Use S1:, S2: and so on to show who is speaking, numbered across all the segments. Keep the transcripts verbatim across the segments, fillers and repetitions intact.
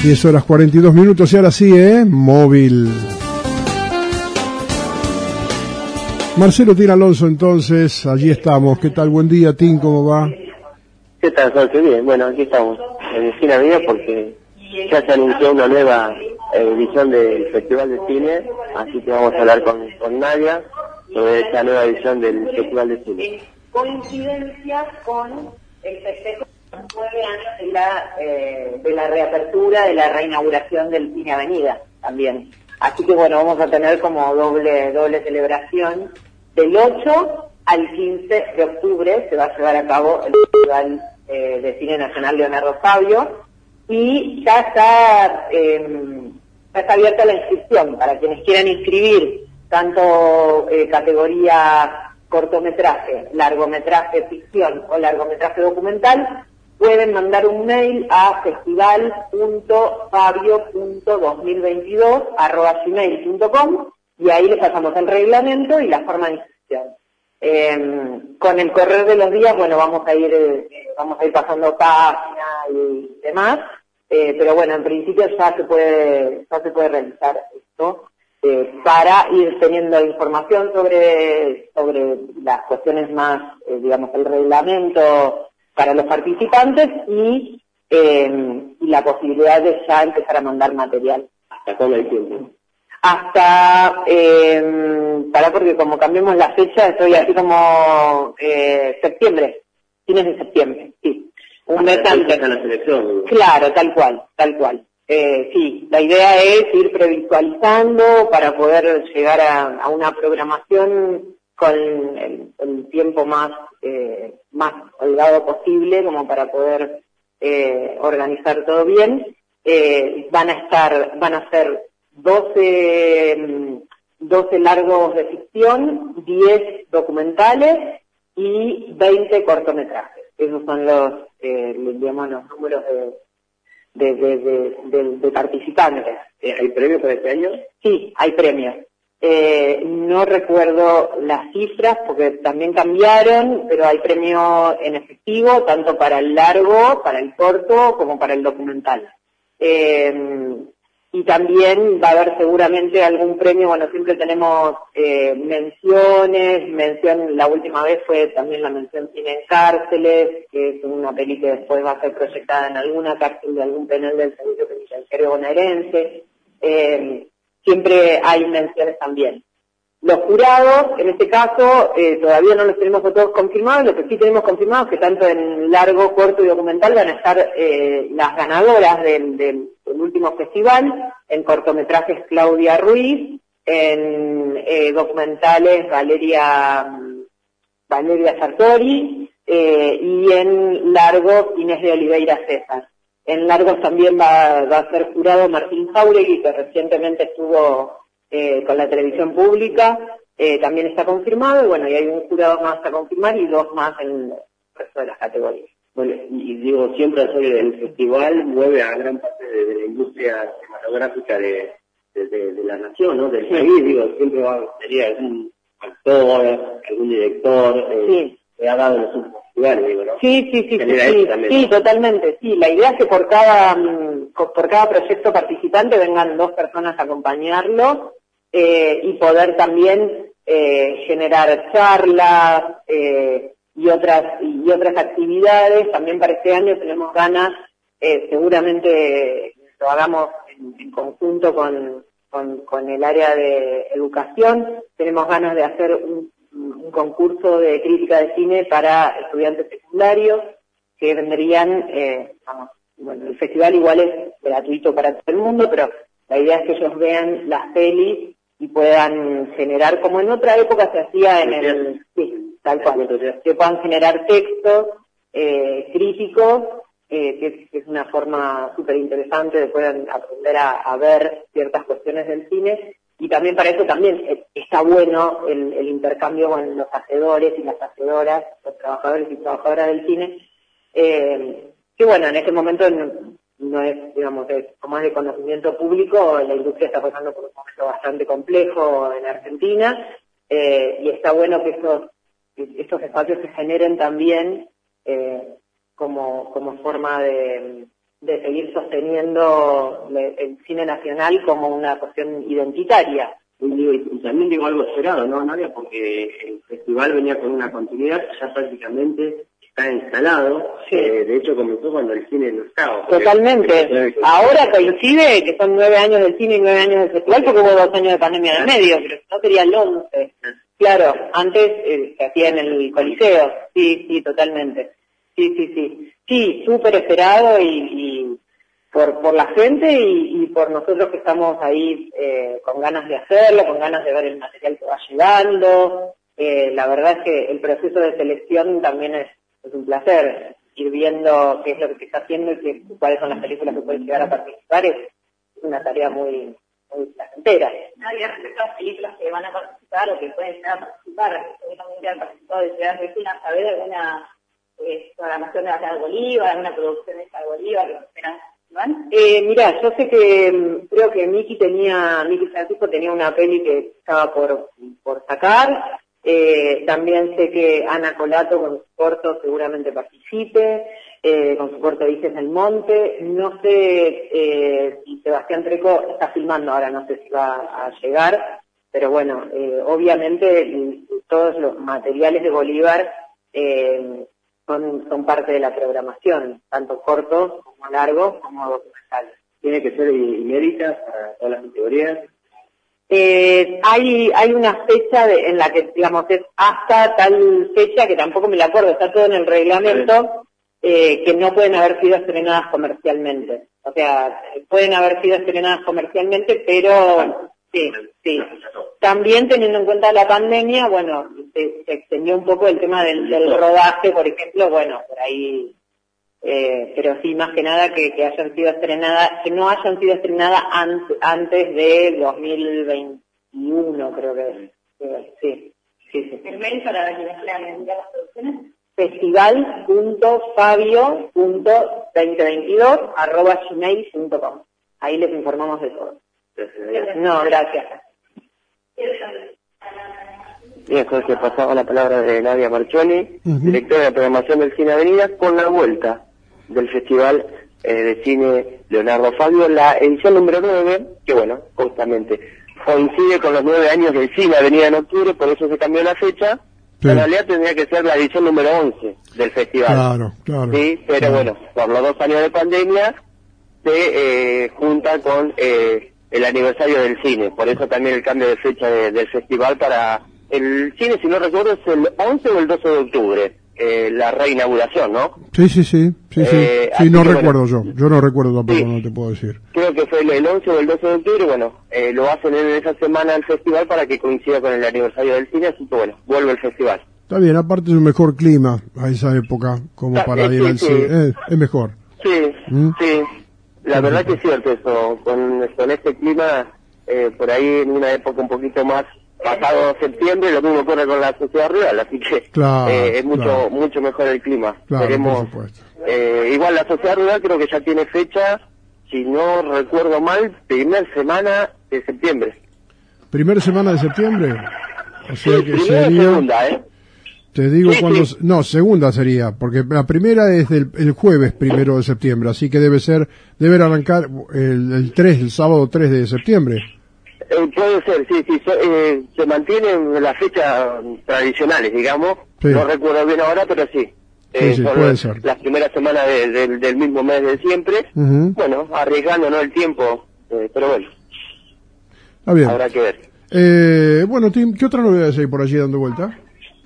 S1: diez horas cuarenta y dos minutos y ahora sí, ¿eh? Móvil. Marcelo Tin Alonso, entonces, allí estamos. ¿Qué tal? Buen día, Tin, ¿cómo va?
S2: ¿Qué tal, Jorge? Bien, bueno, aquí estamos en Cine Avenida porque ya se anunció una nueva edición del Festival de Cine, así que vamos a hablar con, con Nadia sobre esta nueva edición del Festival de Cine.
S3: Coincidencias con el festejo de los nueve años de la, eh, de la reapertura, de la reinauguración del Cine Avenida también. Así que bueno, vamos a tener como doble doble celebración. Del ocho al quince de octubre se va a llevar a cabo el Festival eh, de Cine Nacional Leonardo Fabio y ya está, eh, ya está abierta la inscripción para quienes quieran inscribir tanto eh, categoría cortometraje, largometraje ficción o largometraje documental. Pueden mandar un mail a festival punto fabio punto dos mil veintidós arroba gmail punto com y ahí les pasamos el reglamento y la forma de inscripción. Eh, con el correr de los días, bueno, vamos a ir eh, vamos a ir pasando páginas y demás, eh, pero bueno, en principio ya se puede ya se puede realizar esto eh, para ir teniendo información sobre sobre las cuestiones más, eh, digamos, el reglamento para los participantes y, eh, y la posibilidad de ya empezar a mandar material.
S2: ¿Hasta cuándo hay tiempo?
S3: Hasta, eh, para porque como cambiemos la fecha, estoy así como eh, septiembre, fines de septiembre, sí. Un mes antes.
S2: La selección.
S3: Claro, tal cual, tal cual. Eh, sí, la idea es ir previsualizando para poder llegar a, a una programación con el, el tiempo más eh, más holgado posible, como para poder eh, organizar todo bien. Eh, van a estar, van a ser doce, doce largos de ficción, diez documentales y veinte cortometrajes. Esos son los, eh, digamos, los números de, de, de, de, de, de participantes.
S2: ¿Hay premios para este año?
S3: Sí, hay premios. Eh, no recuerdo las cifras porque también cambiaron, pero hay premio en efectivo tanto para el largo, para el corto, como para el documental. Eh, y también va a haber seguramente algún premio, bueno, siempre tenemos eh, menciones, mención, la última vez fue también la mención Cine en Cárceles, que es una peli que después va a ser proyectada en alguna cárcel de algún penal del Servicio Penitenciario Bonaerense. Eh, Siempre hay menciones también. Los jurados, en este caso, eh, todavía no los tenemos a todos confirmados. Lo que sí tenemos confirmado es que tanto en largo, corto y documental van a estar eh, las ganadoras del, del, del último festival. En cortometrajes Claudia Ruiz, en eh, documentales Valeria Valeria Sartori eh, y en largo Inés de Oliveira César. En largos también va, va a ser jurado Martín Jauregui, que recientemente estuvo eh, con la televisión pública, eh, también está confirmado, y bueno, y hay un jurado más a confirmar y dos más en el resto de las categorías.
S2: Bueno, y digo, siempre el festival mueve a gran parte de, de la industria cinematográfica de, de, de, de la nación, ¿no? Del país, digo, siempre va a sería algún actor, algún director, eh,
S3: sí.
S2: que ha dado los últimos festivales, digo, ¿no?
S3: Sí, sí, sí, sí, sí,
S2: también,
S3: sí,
S2: ¿no?
S3: totalmente, sí. La idea es que por cada por cada proyecto participante vengan dos personas a acompañarlo eh, y poder también eh, generar charlas eh, y otras y otras actividades. También para este año tenemos ganas, eh, seguramente lo hagamos en, en conjunto con, con con el área de educación. Tenemos ganas de hacer un un concurso de crítica de cine para estudiantes secundarios que vendrían, eh, vamos, bueno, el festival igual es gratuito para todo el mundo, pero la idea es que ellos vean las pelis y puedan generar, como en otra época se hacía en el, sí, tal cual, que puedan generar textos eh, críticos, eh, que, es, que es una forma súper interesante de puedan aprender a, a ver ciertas cuestiones del cine. Y también para eso también está bueno el, el intercambio con los hacedores y las hacedoras, los trabajadores y trabajadoras del cine, eh, que bueno, en este momento no, no es, digamos, es, como es de conocimiento público, la industria está pasando por un momento bastante complejo en Argentina, eh, y está bueno que estos, estos espacios se generen también eh, como, como forma de, de seguir sosteniendo el cine nacional como una cuestión identitaria.
S2: Y, y también digo algo esperado, ¿no, Nadia? Porque el festival venía con una continuidad, ya prácticamente está instalado.
S3: Sí.
S2: Eh, de hecho, comenzó cuando el cine no estaba.
S3: Totalmente. Porque... Ahora coincide que son nueve años del cine y nueve años del festival, porque hubo dos años de pandemia de medio, pero no sería el once. Claro, antes eh, se hacía en el Coliseo. Sí, sí, totalmente. Sí, sí, sí. Sí, súper esperado y... y Por, por la gente y, y por nosotros que estamos ahí eh, con ganas de hacerlo, con ganas de ver el material que va llegando. Eh, la verdad es que el proceso de selección también es, es un placer. Ir viendo qué es lo que se está haciendo y qué, cuáles son las películas que pueden llegar a participar es una tarea muy, muy placentera.
S4: Nadie respecto a las películas que van a participar o que pueden llegar a participar, que también que han participado de Ciudad Vecina, ¿saber de alguna eh, programación de la Ciudad de Bolívar, alguna producción de la Ciudad de Bolívar que esperan?
S3: Eh, mira, yo sé que creo que Miki tenía, Miki Francisco tenía una peli que estaba por, por sacar. Eh, también sé que Ana Colato con su corto seguramente participe, eh, con su corto Dices del Monte. No sé eh, si Sebastián Treco está filmando ahora, no sé si va a llegar, pero bueno, eh, obviamente todos los materiales de Bolívar eh, Son, son parte de la programación, tanto cortos como largos como documentales.
S2: ¿Tiene que ser inéditas para todas las categorías?
S3: Eh, hay hay una fecha de, en la que, digamos, es hasta tal fecha, que tampoco me la acuerdo, está todo en el reglamento, eh, que no pueden haber sido estrenadas comercialmente. O sea, pueden haber sido estrenadas comercialmente, pero sí, sí. También teniendo en cuenta la pandemia, bueno, se, se extendió un poco el tema del, del rodaje, por ejemplo, bueno, por ahí, eh, pero sí, más que nada que, que hayan sido estrenadas, que no hayan sido estrenadas an, antes de dos mil veintiuno, creo que eh, sí, sí, sí.
S4: ¿El mail para quienes quieran enviar las producciones?
S3: festival punto fabio punto veinte veintidós arroba gmail punto com. Ahí les informamos de todo. No, gracias.
S2: Bien, entonces pasaba la palabra de Nadia Marchoni,
S1: uh-huh.
S2: directora de programación del Cine Avenida, con la vuelta del Festival eh, de Cine Leonardo Fabio, la edición número nueve, que bueno, justamente coincide con los nueve años del Cine Avenida en octubre, por eso se cambió la fecha. Sí. En realidad tendría que ser la edición número once del festival.
S1: Claro, claro.
S2: Sí, pero
S1: claro.
S2: bueno, por los dos años de pandemia se eh, junta con eh, el aniversario del cine, por eso también el cambio de fecha de, del festival para el cine, si no recuerdo, es el once o el doce de octubre, eh, la reinauguración, ¿no?
S1: Sí, sí, sí, sí,
S2: eh,
S1: sí, sí no
S2: que,
S1: recuerdo
S2: bueno,
S1: yo, yo no recuerdo tampoco,
S2: sí,
S1: no te puedo decir.
S2: Creo que fue el, el once o el doce de octubre, bueno, eh, lo hacen en esa semana el festival para que coincida con el aniversario del cine, así que bueno, vuelve el festival.
S1: Está bien, aparte es un mejor clima a esa época, como para
S2: eh,
S1: ir
S2: sí,
S1: al
S2: sí.
S1: cine, eh, es mejor.
S2: Sí,
S1: ¿Mm?
S2: sí, la verdad que es cierto eso, con, con este clima, eh, por ahí en una época un poquito más pasado septiembre, lo mismo ocurre con la sociedad rural, así que
S1: claro,
S2: eh, es mucho
S1: claro.
S2: mucho mejor el clima.
S1: Claro,
S2: Veremos,
S1: por supuesto.
S2: Eh, igual la sociedad rural creo que ya tiene fecha, si no recuerdo mal, primera semana de septiembre.
S1: ¿Primera semana de septiembre? O sea
S2: Sí,
S1: que
S2: primera
S1: sería...
S2: segunda, ¿eh?
S1: Te digo
S2: Sí,
S1: cuando...
S2: sí.
S1: No, segunda sería, porque la primera es del, el jueves primero de septiembre, así que debe ser, debe arrancar el, el tres, el sábado tres de septiembre.
S2: Eh, puede ser, sí, sí, so, eh, se mantienen las fechas tradicionales, digamos,
S1: Sí.
S2: no recuerdo bien ahora, pero sí. Eh,
S1: Sí, sí,
S2: son
S1: puede
S2: las,
S1: ser.
S2: las primeras semanas de, de, del mismo mes de siempre,
S1: Ujú.
S2: bueno, arriesgando, ¿no?, el tiempo, eh, pero bueno,
S1: Está bien.
S2: habrá que ver.
S1: Eh, bueno, Tim, ¿qué otra novedades hay por allí dando vuelta?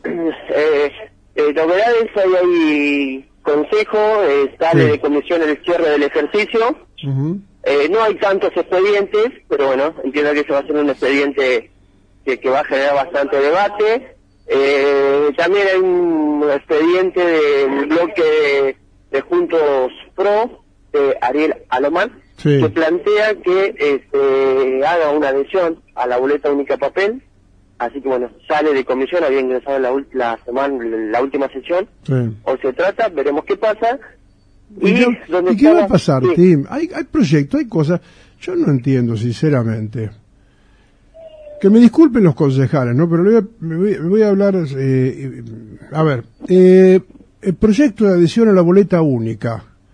S2: Eh, eh, novedades, hay, hay consejo, eh, sale
S1: Sí.
S2: de comisión el cierre del ejercicio.
S1: Ujú.
S2: Eh, no hay tantos expedientes, pero bueno, entiendo que se va a ser un expediente que, que va a generar bastante debate. Eh, también hay un expediente del bloque de, de Juntos Pro, de Ariel Alomán,
S1: Sí.
S2: que plantea que este, haga una adhesión a la boleta única papel. Así que bueno, sale de comisión, había ingresado en la, ul- la semana, la última sesión.
S1: Sí.
S2: Hoy se trata, veremos qué pasa.
S1: ¿Y, qué,
S2: donde
S1: y qué va a
S2: estaba-
S1: pasar,
S2: sí.
S1: Tim? Hay, hay proyectos, hay cosas... Yo no entiendo, sinceramente. Que me disculpen los concejales, ¿no? Pero le voy a, me, voy, me voy a hablar... Eh, a ver, eh, el proyecto de adhesión a la boleta única.
S2: Sí.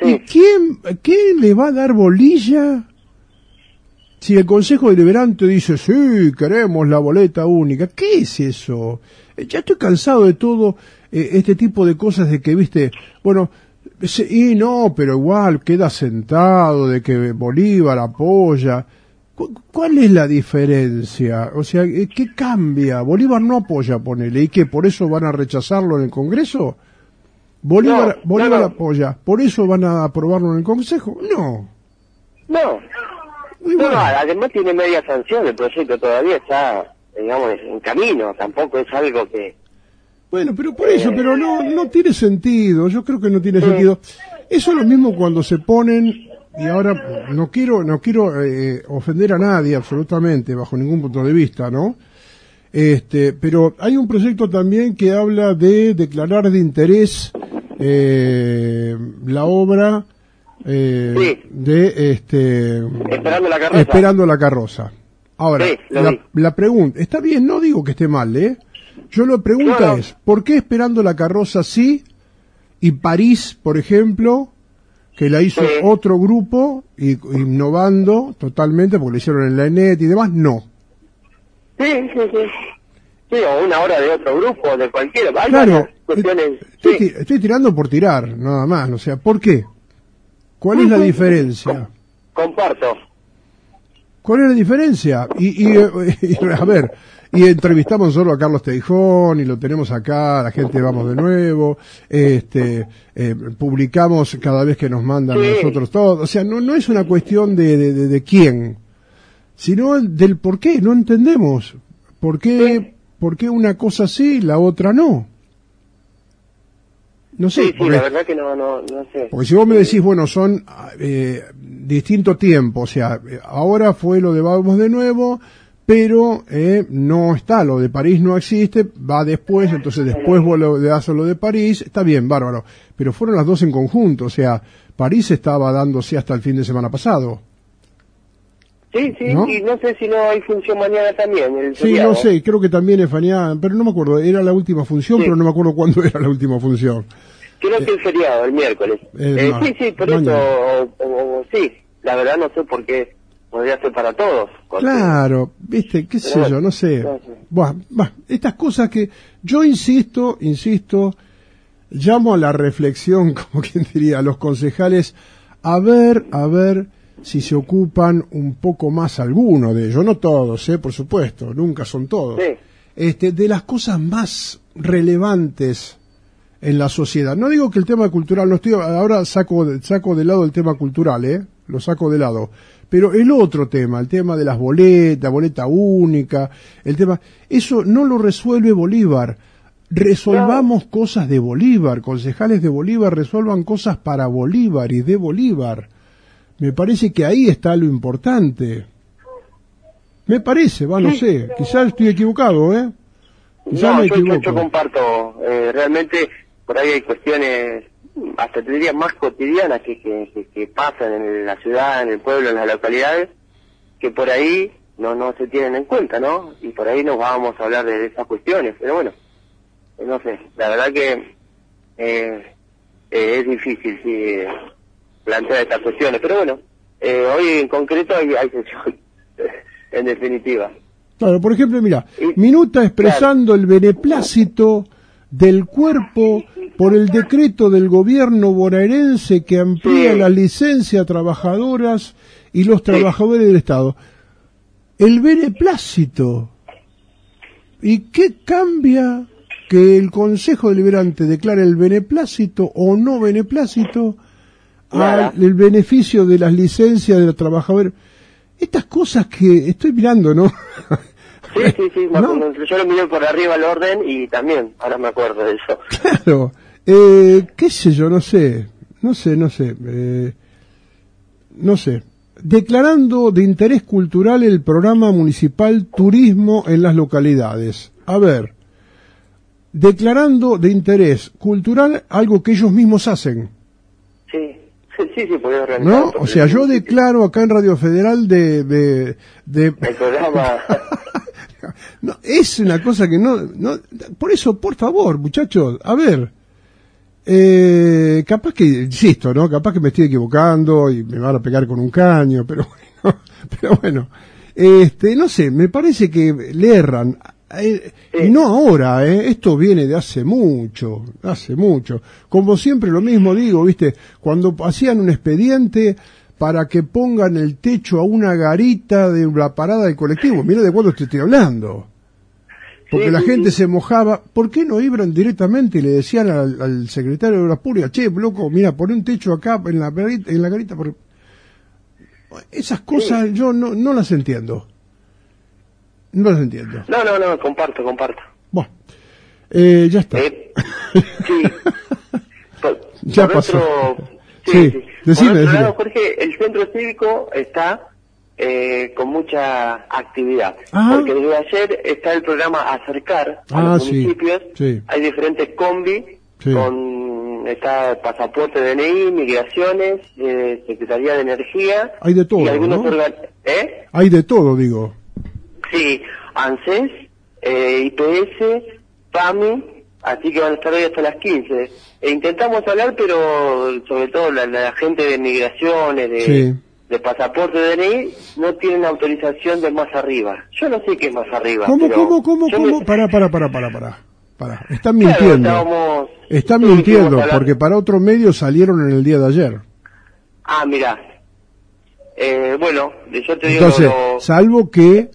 S2: Sí.
S1: ¿Y quién, quién le va a dar bolilla si el Consejo Deliberante dice, sí, queremos la boleta única? ¿Qué es eso? Ya estoy cansado de todo eh, este tipo de cosas de que, viste, bueno, y no, pero igual queda sentado de que Bolívar apoya. ¿Cuál es la diferencia? O sea, ¿qué cambia? Bolívar no apoya, ponele, ¿y qué? ¿Por eso van a rechazarlo en el Congreso? Bolívar,
S2: No,
S1: Bolívar
S2: no, no.
S1: apoya, ¿por eso van a aprobarlo en el Consejo? No.
S2: No.
S1: Muy
S2: No,
S1: bueno.
S2: además tiene media sanción, el proyecto todavía está, digamos, en camino, tampoco es algo que...
S1: Bueno, pero por eso, pero no, no tiene sentido, yo creo que no tiene sentido. Eso es lo mismo cuando se ponen, y ahora no quiero, no quiero eh, ofender a nadie absolutamente, bajo ningún punto de vista, ¿no? Este, pero hay un proyecto también que habla de declarar de interés eh, la obra eh,
S2: Sí.
S1: de este
S2: Esperando la carroza.
S1: Esperando la carroza. Ahora,
S2: Sí, lo
S1: la,
S2: vi.
S1: la pregunta, está bien, no digo que esté mal, ¿eh? Yo la pregunta
S2: No, no.
S1: es, ¿por qué Esperando la carroza sí y París, por ejemplo, que la hizo
S2: Sí.
S1: otro grupo, y, innovando totalmente, porque la hicieron en la ENET y demás, no?
S2: Sí, sí, sí. Sí, o una hora de otro grupo, de cualquiera. Hay
S1: Claro,
S2: varias cuestiones.
S1: eh, estoy,
S2: Sí.
S1: ti- estoy tirando por tirar, nada más, o sea, ¿por qué? ¿Cuál es la diferencia?
S2: Comparto.
S1: ¿Cuál es la diferencia? Y, y, eh, y, a ver, y entrevistamos solo a Carlos Teijón, y lo tenemos acá, la gente vamos de nuevo, este, eh, publicamos cada vez que nos mandan
S2: Sí.
S1: nosotros todo, o sea, no, no es una cuestión de, de, de, de quién, sino del por qué, no entendemos, por qué,
S2: Sí.
S1: por qué una cosa sí y la otra no. No sé,
S2: Sí, sí,
S1: porque,
S2: la verdad que no, no, no sé.
S1: porque si vos me decís, bueno, son eh, distinto tiempo, o sea, eh, ahora fue lo de Vamos de Nuevo, pero eh, no está, lo de París no existe, va después, entonces después vos lo de hacer lo de París, está bien, bárbaro, pero fueron las dos en conjunto, o sea, París estaba dándose hasta el fin de semana pasado.
S2: Sí, sí,
S1: ¿No?
S2: y no sé si no hay función mañana también. El
S1: Sí,
S2: feriado.
S1: no sé, creo que también es Faniá, pero no me acuerdo, era la última función,
S2: Sí.
S1: pero no me acuerdo cuándo era la última función.
S2: Creo que el feriado, el miércoles.
S1: Eh,
S2: Eh,
S1: ma-
S2: sí, sí, por
S1: mañana.
S2: eso, o, o- o- sí, la verdad no sé por qué podría ser para todos. porque-
S1: Claro, viste, qué sé
S2: Pero
S1: yo, no sé.
S2: no sé.
S1: Buah, buah, estas cosas que yo insisto, insisto, llamo a la reflexión, como quien diría, a los concejales, a ver, a ver si se ocupan un poco más algunos de ellos, no todos, eh, por supuesto, nunca son todos,
S2: Sí.
S1: este, de las cosas más relevantes en la sociedad. No digo que el tema cultural, no estoy, ahora saco, de- saco de lado el tema cultural, eh, lo saco de lado. Pero el otro tema, el tema de las boletas, boleta única, el tema, eso no lo resuelve Bolívar. Resolvamos cosas de Bolívar, concejales de Bolívar resuelvan cosas para Bolívar y de Bolívar. Me parece que ahí está lo importante. Me parece, va, no sé, quizás estoy equivocado, ¿eh? Quizás
S2: No,
S1: me
S2: yo, yo,
S1: equivoco.
S2: yo comparto, eh, realmente por ahí hay cuestiones, hasta te diría más cotidianas que, que, que, que pasan en la ciudad, en el pueblo, en las localidades, que por ahí no no se tienen en cuenta, ¿no? Y por ahí nos vamos a hablar de esas cuestiones, pero bueno, eh, no sé, la verdad que eh, eh, es difícil, sí, eh, plantear estas cuestiones, pero bueno, eh, hoy en concreto hay, hay sesión, en definitiva.
S1: Claro, por ejemplo, mira,
S2: Y-
S1: minuta expresando el beneplácito del cuerpo por el decreto del gobierno bonaerense que amplía
S2: Sí.
S1: la licencia a trabajadoras y los trabajadores del Estado. El beneplácito. ¿Y qué cambia que el Consejo Deliberante declare el beneplácito o no beneplácito
S2: Nada.
S1: al el beneficio de las licencias de los trabajadores? Estas cosas que estoy mirando, ¿no?
S2: Sí, sí, sí, me
S1: ¿No?
S2: acuerdo. Yo lo miré por arriba el orden y también, ahora me acuerdo de eso.
S1: Claro, eh, qué sé yo, no sé, no sé, no sé, eh, no sé. Declarando de interés cultural el programa municipal Turismo en las localidades. A ver, declarando de interés cultural algo que ellos mismos hacen,
S2: Sí, sí, sí, sí, podía organizar.
S1: ¿no? O sea, yo declaro acá en Radio Federal de... de, de
S2: El programa...
S1: no, es una cosa que no, no... Por eso, por favor, muchachos, a ver... Eh, capaz que, insisto, ¿no? Capaz que me estoy equivocando y me van a pegar con un caño, pero bueno, pero bueno, este, no sé, me parece que le erran, eh, y no ahora, eh, esto viene de hace mucho, hace mucho. Como siempre lo mismo digo, viste, cuando hacían un expediente para que pongan el techo a una garita de la parada del colectivo, mira de cuándo te estoy hablando. Porque sí, la sí, gente sí. se mojaba. ¿Por qué no iban directamente y le decían al, al secretario de Obras Públicas, che, loco, mira, pon un techo acá en la garita? En la garita porque... Esas cosas sí. yo no, no las entiendo. No las entiendo.
S2: No, no, no, comparto, comparto.
S1: Bueno, eh, ya está.
S2: Eh, sí. Por,
S1: ya
S2: por
S1: pasó.
S2: Otro, sí,
S1: sí,
S2: sí.
S1: Decime,
S2: por otro
S1: decime.
S2: lado, Jorge, el centro cívico está... Eh, con mucha actividad.
S1: Ajá.
S2: Porque desde ayer está el programa Acercar a
S1: ah,
S2: los
S1: sí,
S2: municipios.
S1: Sí.
S2: Hay diferentes combi,
S1: sí.
S2: con está pasaporte, D N I, migraciones, eh, Secretaría de Energía.
S1: Hay de todo,
S2: y algunos
S1: ¿no?
S2: organ... ¿Eh?
S1: Hay de todo, digo.
S2: Sí, ANSES, eh, I P S, PAMI, así que van a estar hoy hasta las quince. E intentamos hablar, pero sobre todo la, la gente de migraciones, de...
S1: Sí.
S2: de pasaporte de D N I no tienen autorización de más arriba. Yo no sé qué es más arriba.
S1: ¿Cómo,
S2: pero
S1: cómo, cómo, cómo?
S2: Me...
S1: Pará, pará, pará, pará, pará. Pará. Están mintiendo.
S2: Claro, estábamos...
S1: Están
S2: sí,
S1: mintiendo,
S2: hablar...
S1: porque para otros medios salieron en el día de ayer.
S2: Ah, mirá. Eh, bueno, yo te digo...
S1: Entonces,
S2: lo...
S1: salvo que...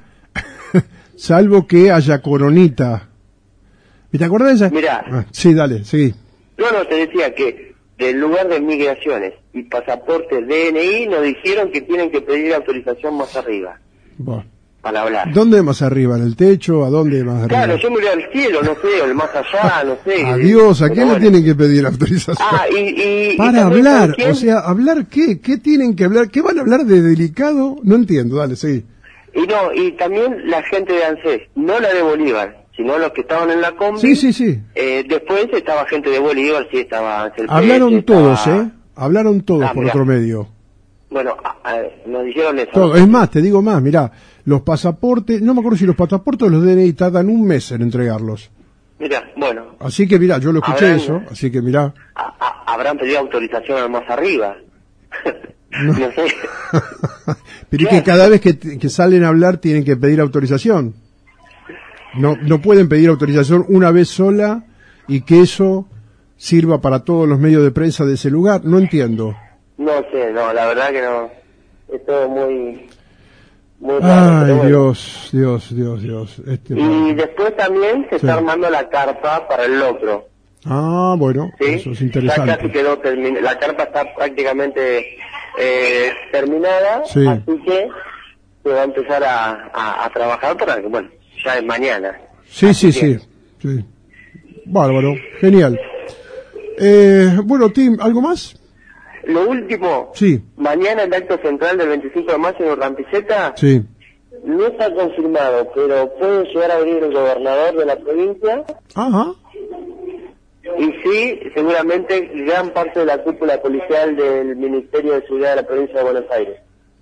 S1: salvo que haya coronita. ¿Te acordás de esa?
S2: Mirá.
S1: Ah, sí, dale, sí.
S2: No, no, te decía que del lugar de migraciones y pasaporte D N I nos dijeron que tienen que pedir autorización más arriba.
S1: Bueno.
S2: Para hablar.
S1: ¿Dónde más arriba? ¿En el techo? ¿A dónde más arriba?
S2: Claro, yo miré al cielo, no sé, o el más allá, no sé.
S1: Adiós, ¿a quién
S2: bueno.
S1: le tienen que pedir autorización?
S2: Ah, y, y,
S1: Para
S2: y
S1: hablar, o sea, ¿hablar qué? ¿Qué tienen que hablar? ¿Qué van a hablar de delicado? No entiendo, dale, sí.
S2: Y no, y también la gente de ANSES, no la de Bolívar, sino los que estaban en la combi.
S1: Sí, sí, sí.
S2: Eh, después estaba gente de Bolívar, sí, estaba Ángel
S1: Hablaron
S2: Pérez,
S1: todos,
S2: estaba...
S1: ¿eh? Hablaron todos
S2: ah,
S1: por
S2: mirá.
S1: otro medio.
S2: Bueno, a, a, nos dijeron eso.
S1: Todo. Es más, te digo más, mirá, los pasaportes, no me acuerdo si los pasaportes o los D N I tardan un mes en entregarlos.
S2: Mirá, bueno.
S1: Así que mirá, yo lo escuché
S2: habrán,
S1: eso, así que mirá.
S2: A, a, habrán pedido autorización más arriba. No, no sé.
S1: Pero es que cada vez que, que salen a hablar tienen que pedir autorización. No, no pueden pedir autorización una vez sola y que eso sirva para todos los medios de prensa de ese lugar. No entiendo.
S2: No sé, no, la verdad que no. Es todo muy... muy raro,
S1: Ay,
S2: bueno.
S1: Dios, Dios, Dios, Dios. Este
S2: y
S1: man.
S2: después también se
S1: Sí.
S2: está armando la carpa para el locro.
S1: Ah, bueno,
S2: ¿Sí?
S1: eso es interesante.
S2: Ya casi quedó terminada. La carpa está prácticamente eh, terminada,
S1: Sí.
S2: así que se va a empezar a, a, a trabajar para que, bueno, ya es mañana.
S1: Sí,
S2: Así
S1: sí,
S2: que...
S1: sí, sí. Bárbaro, genial. Eh, bueno, Tim, ¿algo más?
S2: Lo último,
S1: Sí,
S2: mañana el acto central del veinticinco de mayo en Urrampiceta
S1: sí.
S2: no está confirmado, pero puede llegar a venir el gobernador de la provincia
S1: Ajá.
S2: y sí, seguramente gran parte de la cúpula policial del Ministerio de Seguridad de la provincia de Buenos Aires.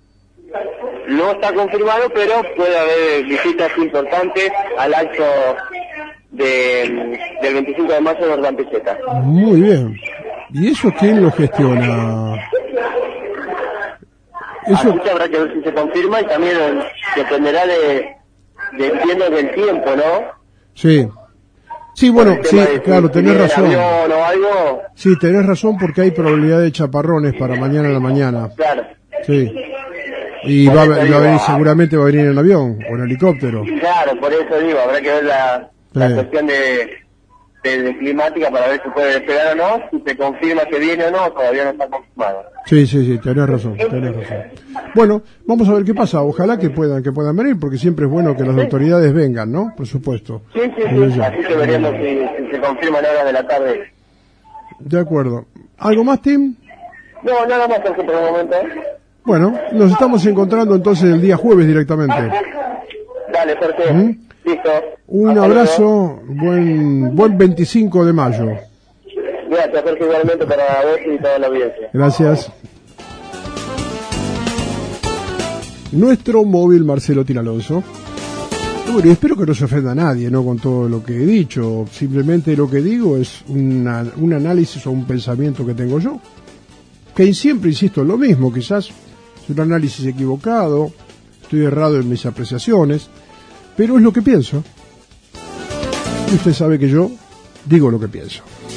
S2: No está confirmado, pero puede haber visitas importantes al acto de, del veinticinco de mayo en Urrampiceta.
S1: Muy bien. ¿Y eso quién lo gestiona? Eso,
S2: Así que habrá que ver si se confirma y también eh, dependerá de, de entiendo del tiempo, ¿no?
S1: sí. Sí, bueno,
S2: Por el
S1: sí,
S2: tema de
S1: claro,
S2: si
S1: tenés
S2: viene el
S1: razón.
S2: avión o algo,
S1: Sí, tenés razón porque hay probabilidad de chaparrones para mañana a la mañana.
S2: claro.
S1: Sí. Y
S2: Por
S1: va,
S2: eso
S1: a- va a
S2: digo,
S1: venir,
S2: ah.
S1: seguramente va a venir en avión o en helicóptero.
S2: Claro, por eso digo, habrá que ver la, la
S1: Sí.
S2: cuestión de, de, de climática para ver si puede despegar o no. Si se confirma que viene o no, todavía no está confirmado.
S1: Sí, sí, sí, tenés razón, tenés razón. Bueno, vamos a ver qué pasa. Ojalá que puedan, que puedan venir, porque siempre es bueno que las autoridades vengan, ¿no? Por supuesto.
S2: Sí, sí,
S1: Desde
S2: sí,
S1: ya.
S2: así que veremos si, si se confirma en horas de la tarde.
S1: De acuerdo. ¿Algo más, Tim?
S2: No, nada más Jorge, por el momento.
S1: Bueno, nos estamos encontrando entonces el día jueves directamente.
S2: Dale, Jorge.
S1: ¿Mm?
S2: Listo.
S1: Un
S2: Hasta
S1: abrazo, buen buen veinticinco de mayo.
S2: luego. Gracias, Jorge, igualmente para vos y toda la audiencia.
S1: Gracias. Nuestro móvil Marcelo Tinalonso. Bueno, y espero que no se ofenda a nadie, ¿no? Con todo lo que he dicho. Simplemente lo que digo es una, un análisis o un pensamiento que tengo yo. Que siempre insisto en lo mismo, quizás es un análisis equivocado, estoy errado en mis apreciaciones, pero es lo que pienso. Y usted sabe que yo digo lo que pienso.